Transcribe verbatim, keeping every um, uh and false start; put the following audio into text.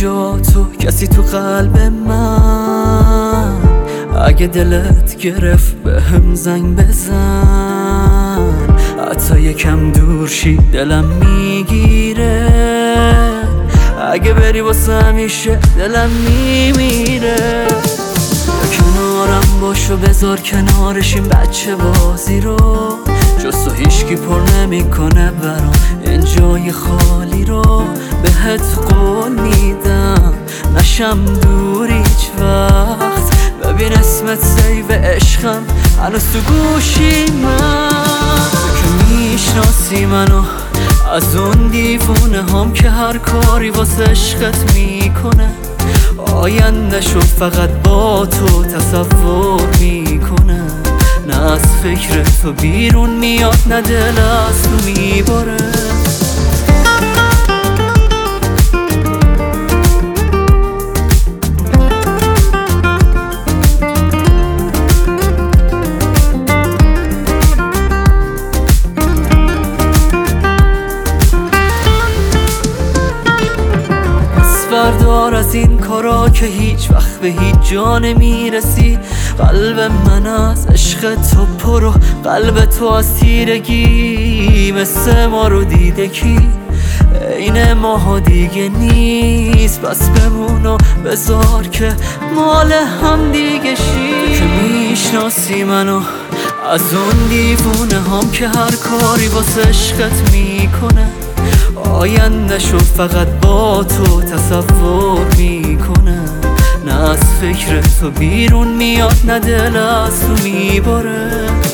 جا تو کسی تو قلب من، اگه دلت گرفت به هم زنگ بزن. حتی یکم دور شی دلم میگیره، اگه بری واسه همیشه دلم میمیره. کنارم باش و بذار کنارش این بچه بازی رو، جز تو هیچکی پر نمیکنه برام این جای خالی رو. بهت قول میدم نشم دور هیچ وقت، ببین اسمت سیو عشقم هنوز تو گوشی من. تو که میشناسی منو از اون دیوونه هم که هر کاری واسه عشقت میکنه، آینده شو فقط با تو تصور میکنه. نه از فکر تو بیرون میاد نه دل از تو میباره. بردار از این کارا که هیچ وقت به هیچ جا نمیرسی. قلب من از عشق تو پر و قلب تو از تیرگی، مثل ما رو دیده کی این ماها دیگه نیست. بس بمون و بذار که مال هم دیگه شی. که میشناسی منو از اون دیوونه هم که هر کاری واسه عشقت میکنه، آینده شو فقط با تو تصور میکنه. نه از فکر تو بیرون میاد نه دل از تو میباره.